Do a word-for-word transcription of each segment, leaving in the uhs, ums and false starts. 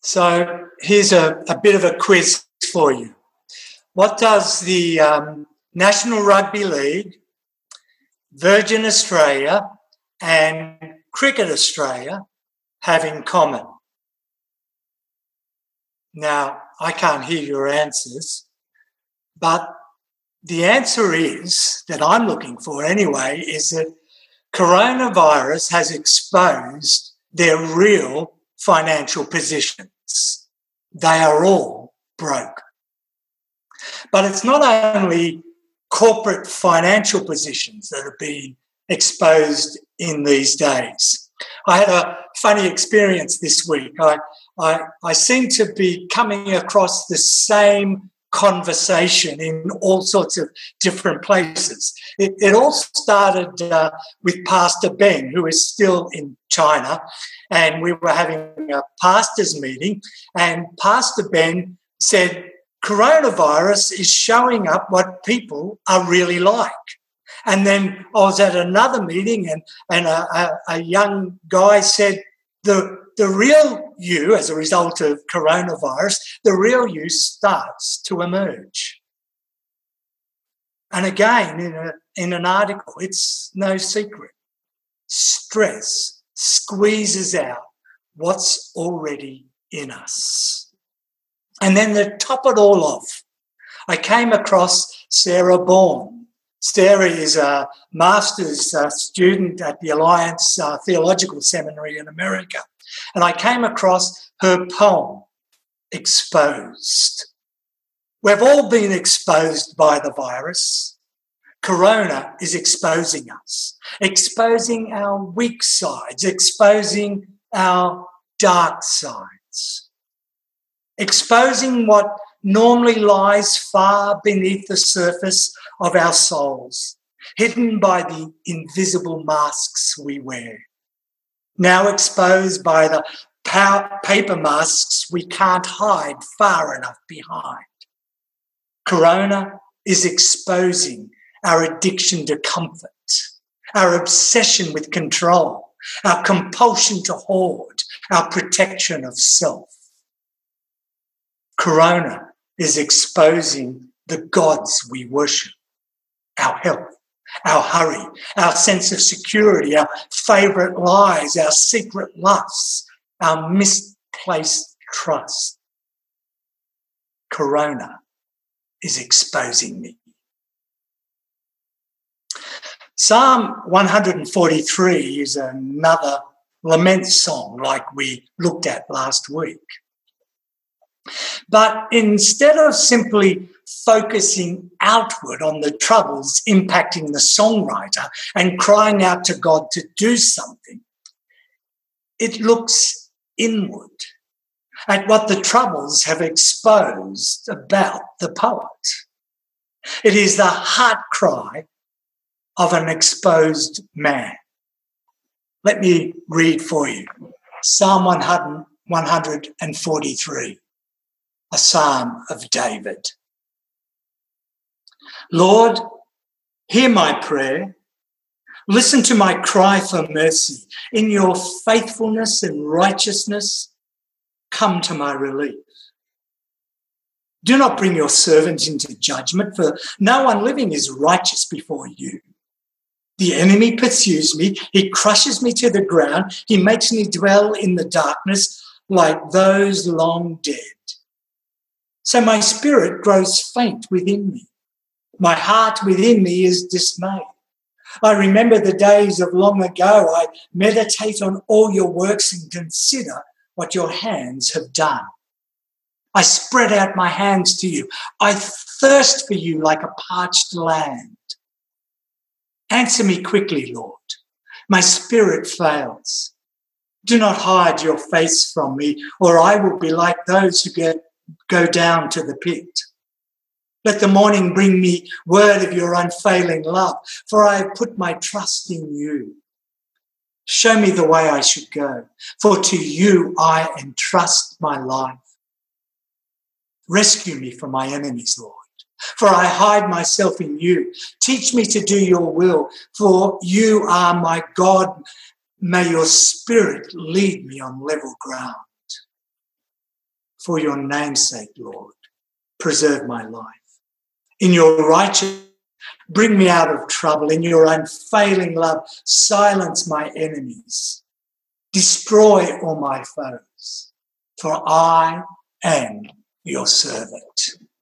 So here's a, a bit of a quiz for you. What does the um, National Rugby League, Virgin Australia and Cricket Australia have in common? Now, I can't hear your answers, but the answer is, that I'm looking for anyway, is that coronavirus has exposed their real financial positions. They are all broke. But it's not only corporate financial positions that are being exposed in these days. I had a funny experience this week. I, I, I seem to be coming across the same conversation in all sorts of different places. It, it all started uh, with Pastor Ben, who is still in China, and we were having a pastors' meeting, and Pastor Ben said, coronavirus is showing up what people are really like. And then I was at another meeting and, and a, a, a young guy said, the, the real you, as a result of coronavirus, the real you starts to emerge. And again, in, a, in an article, it's no secret. Stress squeezes out what's already in us. And then to top it all off, I came across Sarah Bourne. Sarah is a master's uh, student at the Alliance uh, Theological Seminary in America. And I came across her poem, Exposed. We've all been exposed by the virus. Corona is exposing us, exposing our weak sides, exposing our dark sides, exposing what normally lies far beneath the surface of our souls, hidden by the invisible masks we wear, now exposed by the power, paper masks we can't hide far enough behind. Corona is exposing our addiction to comfort, our obsession with control, our compulsion to hoard, our protection of self. Corona is exposing the gods we worship, our health, our hurry, our sense of security, our favourite lies, our secret lusts, our misplaced trust. Corona is exposing me. Psalm one forty-three is another lament song like we looked at last week. But instead of simply focusing outward on the troubles impacting the songwriter and crying out to God to do something, it looks inward at what the troubles have exposed about the poet. It is the heart cry of an exposed man. Let me read for you Psalm one forty-three, a psalm of David. Lord, hear my prayer. Listen to my cry for mercy. In your faithfulness and righteousness, come to my relief. Do not bring your servant into judgment, for no one living is righteous before you. The enemy pursues me. He crushes me to the ground. He makes me dwell in the darkness like those long dead. So my spirit grows faint within me. My heart within me is dismayed. I remember the days of long ago. I meditate on all your works and consider what your hands have done. I spread out my hands to you. I thirst for you like a parched land. Answer me quickly, Lord. My spirit fails. Do not hide your face from me, or I will be like those who get, go down to the pit. Let the morning bring me word of your unfailing love, for I have put my trust in you. Show me the way I should go, for to you I entrust my life. Rescue me from my enemies, Lord, for I hide myself in you. Teach me to do your will, for you are my God. May your spirit lead me on level ground. For your name's sake, Lord, preserve my life. In your righteousness, bring me out of trouble. In your unfailing love, silence my enemies. Destroy all my foes, for I am your servant.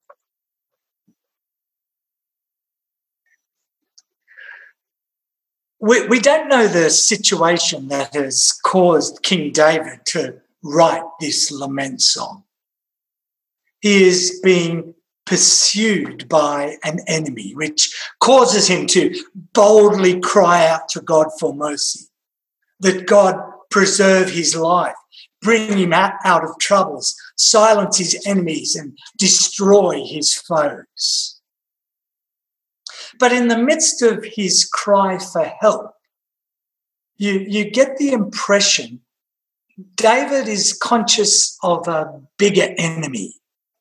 We, we don't know the situation that has caused King David to write this lament song. He is being pursued by an enemy, which causes him to boldly cry out to God for mercy, that God preserve his life, bring him out, out of troubles, silence his enemies and destroy his foes. But in the midst of his cry for help, you, you get the impression David is conscious of a bigger enemy,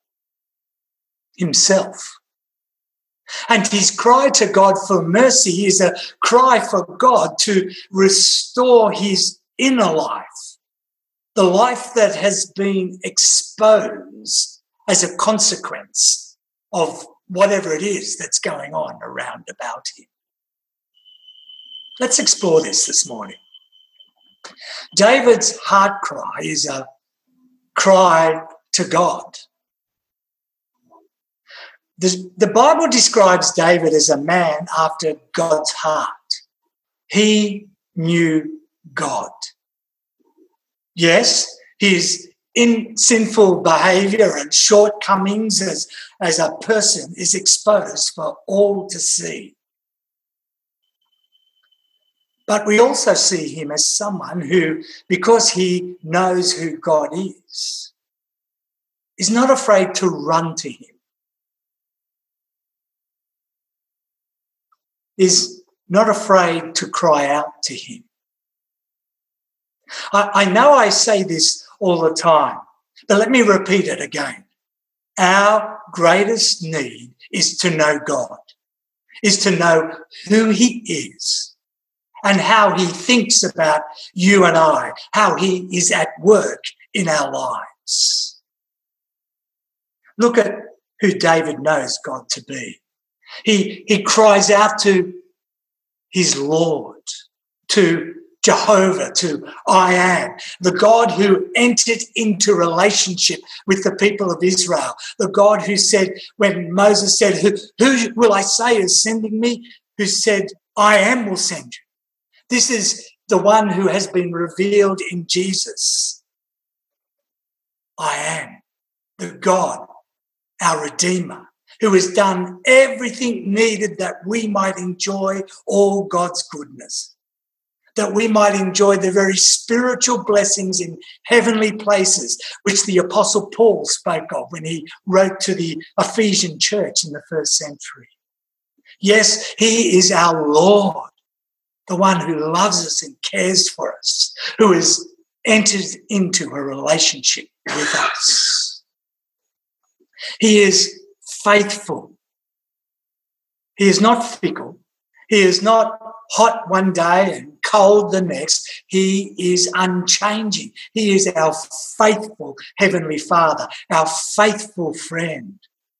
himself. And his cry to God for mercy is a cry for God to restore his inner life, the life that has been exposed as a consequence of whatever it is that's going on around about him. Let's explore this this morning. David's heart cry is a cry to God. The, the Bible describes David as a man after God's heart. He knew God. Yes, his in sinful behaviour and shortcomings as, as a person is exposed for all to see. But we also see him as someone who, because he knows who God is, is not afraid to run to him, is not afraid to cry out to him. I, I know I say this all the time, but let me repeat it again. Our greatest need is to know God, is to know who he is and how he thinks about you and I, how he is at work in our lives. Look at who David knows God to be. He, he cries out to his Lord, to Jehovah, to I am, the God who entered into relationship with the people of Israel, the God who said, when Moses said, who, who will I say is sending me? Who said, I am will send you. This is the one who has been revealed in Jesus. I am the God, our Redeemer, who has done everything needed that we might enjoy all God's goodness, that we might enjoy the very spiritual blessings in heavenly places, which the Apostle Paul spoke of when he wrote to the Ephesian church in the first century. Yes, he is our Lord, the one who loves us and cares for us, who has entered into a relationship with us. He is faithful. He is not fickle. He is not hot one day and cold the next. He is unchanging. He is our faithful Heavenly Father, our faithful friend.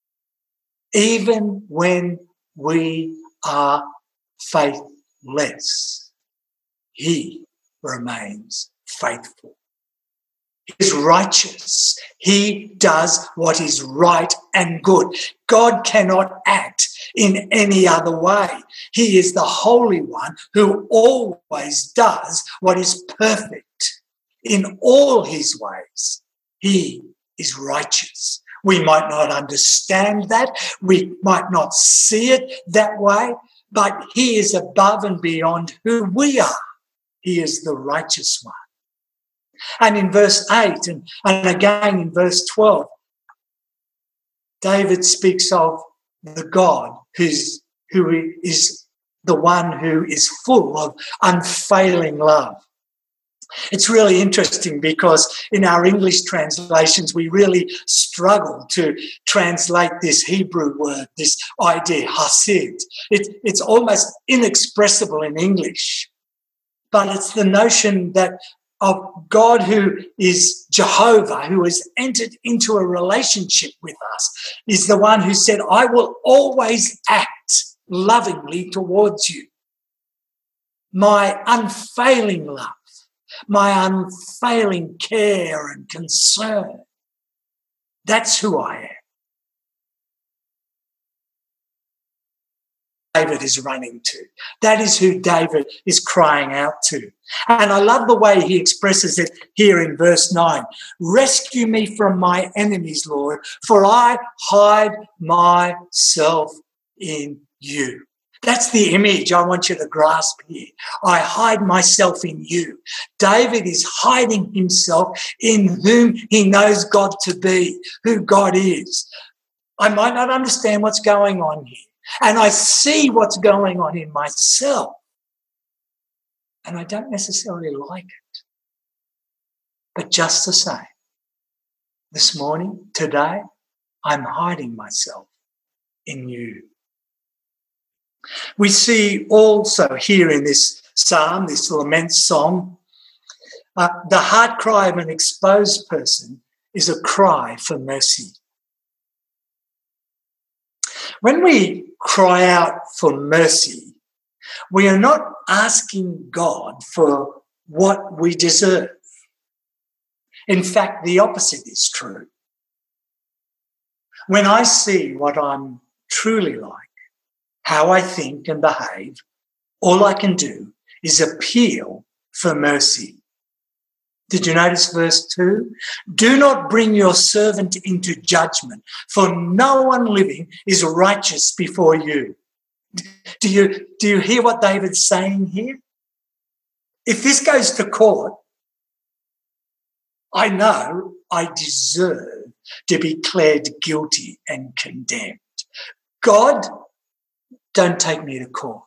Even when we are faithless, he remains faithful. He is righteous. He does what is right and good. God cannot act in any other way. He is the Holy One who always does what is perfect. In all his ways, he is righteous. We might not understand that. We might not see it that way, but he is above and beyond who we are. He is the righteous one. And in verse eight and, and again in verse twelve, David speaks of the God who's, who is the one who is full of unfailing love. It's really interesting because in our English translations, we really struggle to translate this Hebrew word, this idea, hasid. It, it's almost inexpressible in English, but it's the notion that of God who is Jehovah, who has entered into a relationship with us, is the one who said, I will always act lovingly towards you. My unfailing love, my unfailing care and concern. That's who I am. David is running to. That is who David is crying out to. And I love the way he expresses it here in verse nine. Rescue me from my enemies, Lord, for I hide myself in you. That's the image I want you to grasp here. I hide myself in you. David is hiding himself in whom he knows God to be, who God is. I might not understand what's going on here. And I see what's going on in myself. And I don't necessarily like it. But just the same, this morning, today, I'm hiding myself in you. We see also here in this psalm, this lament song, uh, the heart cry of an exposed person is a cry for mercy. When we cry out for mercy, we are not asking God for what we deserve. In fact, the opposite is true. When I see what I'm truly like, how I think and behave, all I can do is appeal for mercy. Did you notice verse two? Do not bring your servant into judgment, for no one living is righteous before you. Do you, do you hear what David's saying here? If this goes to court, I know I deserve to be declared guilty and condemned. God, don't take me to court.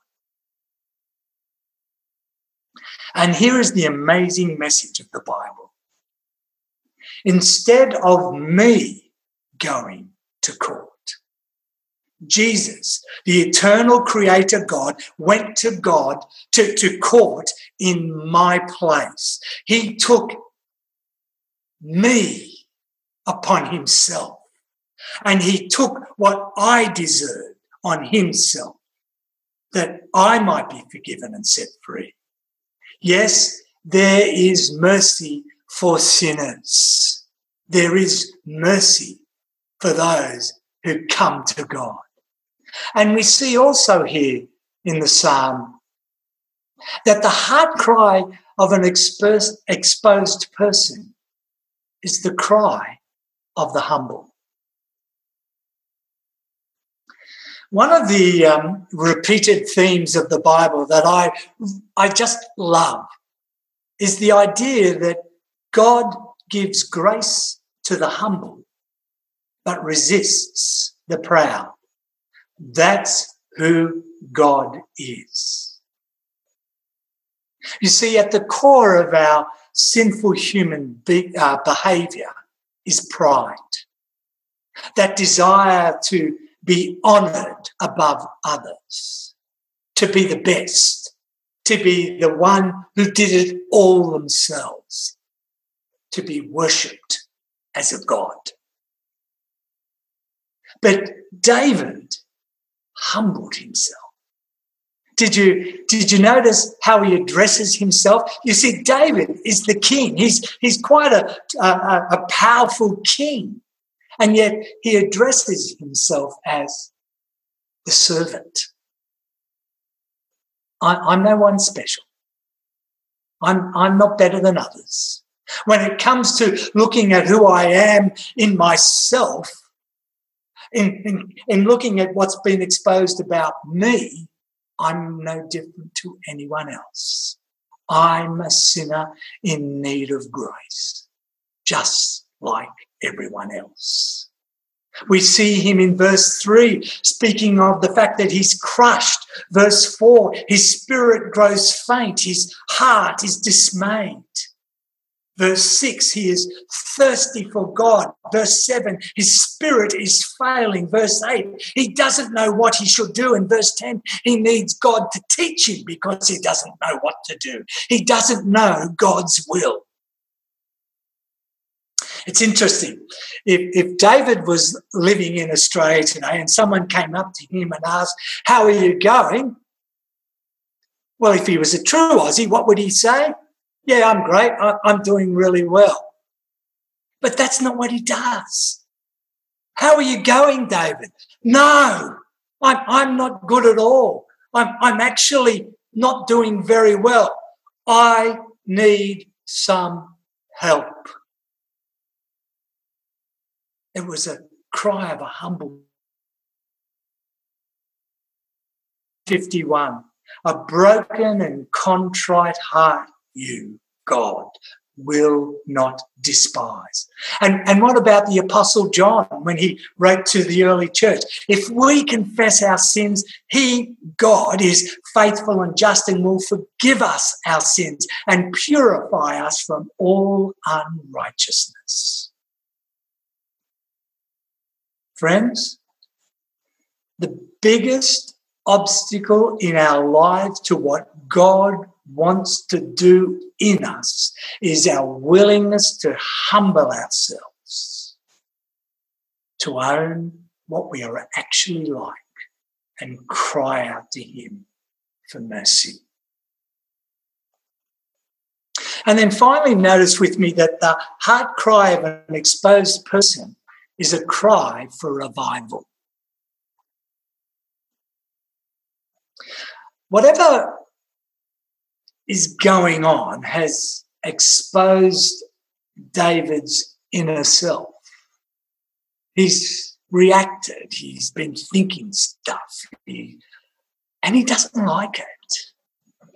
And here is the amazing message of the Bible. Instead of me going to court, Jesus, the eternal creator God, went to God, to, to court in my place. He took me upon himself, and he took what I deserved on himself, that I might be forgiven and set free. Yes, there is mercy for sinners. There is mercy for those who come to God. And we see also here in the psalm that the heart cry of an exposed, exposed person is the cry of the humble. One of the um, repeated themes of the Bible that I, I just love is the idea that God gives grace to the humble but resists the proud. That's who God is. You see, at the core of our sinful human be- uh, behaviour is pride, that desire to be honoured above others, to be the best, to be the one who did it all themselves, to be worshipped as a god. But David humbled himself. Did you, did you notice how he addresses himself? You see, David is the king. He's, he's quite a, a, a powerful king. And yet he addresses himself as the servant. I, I'm no one special. I'm, I'm not better than others. When it comes to looking at who I am in myself, in, in, in looking at what's been exposed about me, I'm no different to anyone else. I'm a sinner in need of grace, just like everyone else. We see him in verse three, speaking of the fact that he's crushed. Verse four, his spirit grows faint, his heart is dismayed. Verse six, he is thirsty for God. Verse seven, his spirit is failing. Verse eight, he doesn't know what he should do. And verse ten, he needs God to teach him because he doesn't know what to do. He doesn't know God's will. It's interesting. If, if David was living in Australia today and someone came up to him and asked, how are you going? Well, if he was a true Aussie, what would he say? Yeah, I'm great. I, I'm doing really well. But that's not what he does. How are you going, David? No, I'm, I'm not good at all. I'm, I'm actually not doing very well. I need some help. It was a cry of a humble fifty-one. A broken and contrite heart, you, God, will not despise. And, and what about the Apostle John when he wrote to the early church? If we confess our sins, he, God, is faithful and just and will forgive us our sins and purify us from all unrighteousness. Friends, the biggest obstacle in our lives to what God wants to do in us is our willingness to humble ourselves, to own what we are actually like and cry out to him for mercy. And then finally notice with me that the heart cry of an exposed person is a cry for revival. Whatever is going on has exposed David's inner self. He's reacted. He's been thinking stuff. He, and he doesn't like it.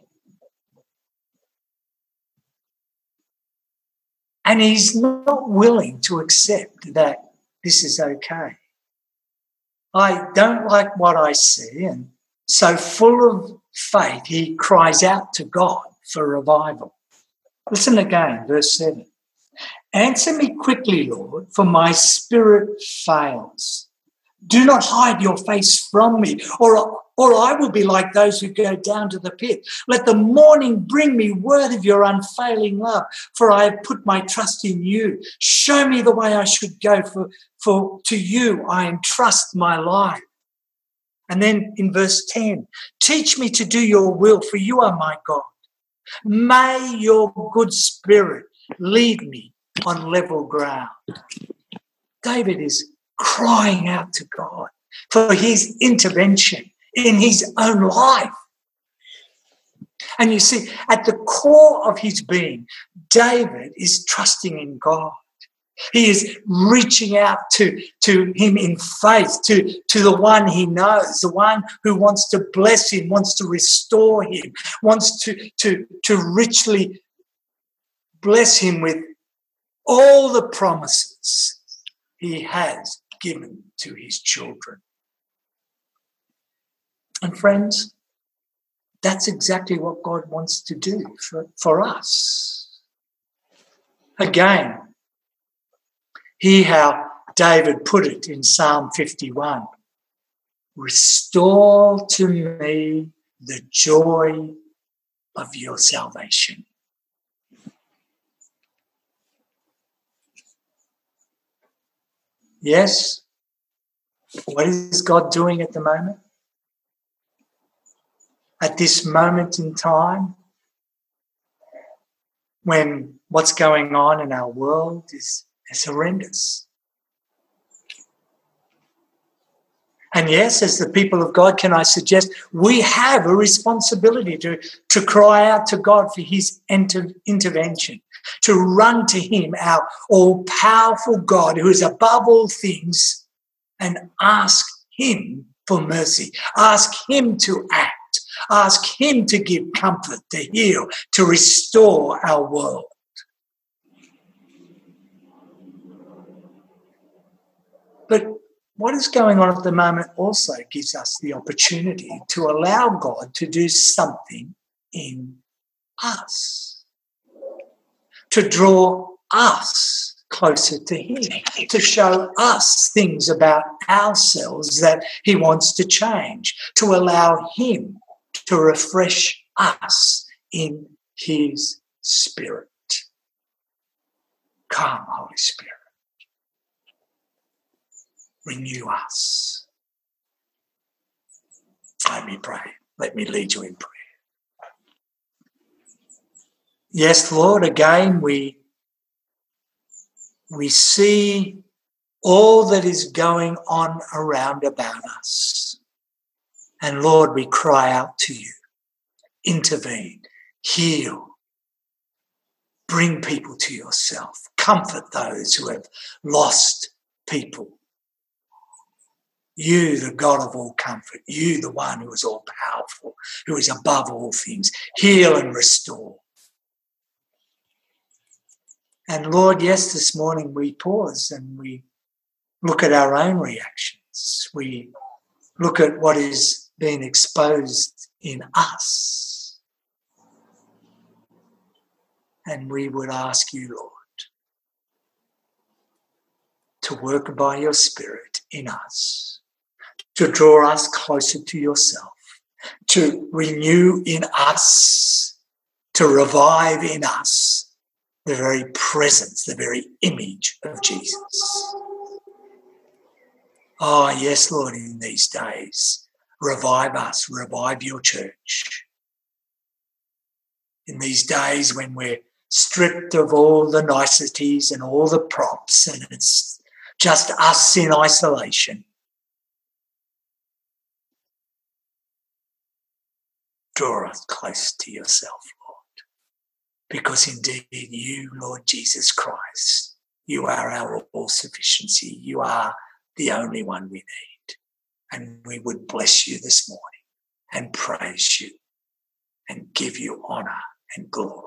And he's not willing to accept that this is okay. I don't like what I see, and so full of faith, he cries out to God for revival. Listen again, verse seven. Answer me quickly, Lord, for my spirit fails. Do not hide your face from me, or, or I will be like those who go down to the pit. Let the morning bring me word of your unfailing love, for I have put my trust in you. Show me the way I should go, for, for to you I entrust my life. And then in verse ten, teach me to do your will, for you are my God. May your good spirit lead me on level ground. David is crying out to God for his intervention in his own life. And you see, at the core of his being, David is trusting in God. He is reaching out to, to him in faith, to, to the one he knows, the one who wants to bless him, wants to restore him, wants to, to, to richly bless him with all the promises he has given to his children. And friends, that's exactly what God wants to do for, for us. Again, hear how David put it in Psalm fifty-one. Restore to me the joy of your salvation. Yes, what is God doing at the moment? At this moment in time, when what's going on in our world is, is horrendous. And yes, as the people of God, can I suggest we have a responsibility to, to cry out to God for his inter- intervention, to run to him, our all-powerful God who is above all things, and ask him for mercy, ask him to act, ask him to give comfort, to heal, to restore our world. But what is going on at the moment also gives us the opportunity to allow God to do something in us, to draw us closer to him, to show us things about ourselves that he wants to change, to allow him to refresh us in his Spirit. Come, Holy Spirit. renew us. Let me pray. Let me lead you in prayer. Yes, Lord, again we, we see all that is going on around about us. And Lord, we cry out to you. Intervene, heal, bring people to yourself. Comfort those who have lost people. You, the God of all comfort. You, the one who is all powerful, who is above all things. Heal and restore. And Lord, yes, this morning we pause and we look at our own reactions. We look at what is being exposed in us. And we would ask you, Lord, to work by your Spirit in us, to draw us closer to yourself, to renew in us, to revive in us the very presence, the very image of Jesus. Oh, yes, Lord, in these days, revive us, revive your church. In these days when we're stripped of all the niceties and all the props and it's just us in isolation, draw us close to yourself, Lord. Because indeed you, Lord Jesus Christ, you are our all-sufficiency. You are the only one we need. And we would bless you this morning and praise you and give you honour and glory.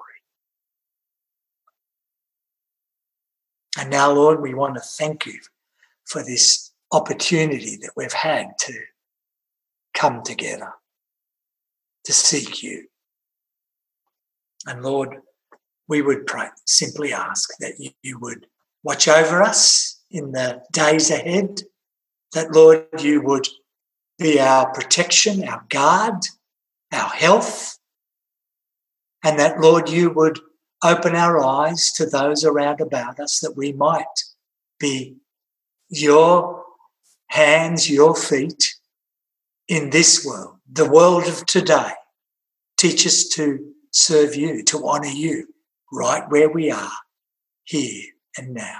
And now, Lord, we want to thank you for this opportunity that we've had to come together, to seek you. And Lord, we would pray, simply ask that you would watch over us in the days ahead, that, Lord, you would be our protection, our guard, our health, and that, Lord, you would open our eyes to those around about us, that we might be your hands, your feet in this world, the world of today. Teach us to serve you, to honour you right where we are, here and now.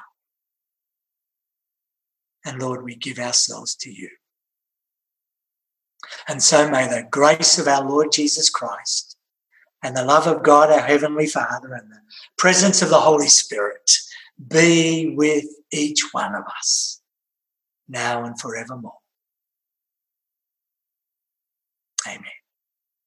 And Lord, we give ourselves to you. And so may the grace of our Lord Jesus Christ and the love of God, our Heavenly Father, and the presence of the Holy Spirit be with each one of us, now and forevermore. Amen.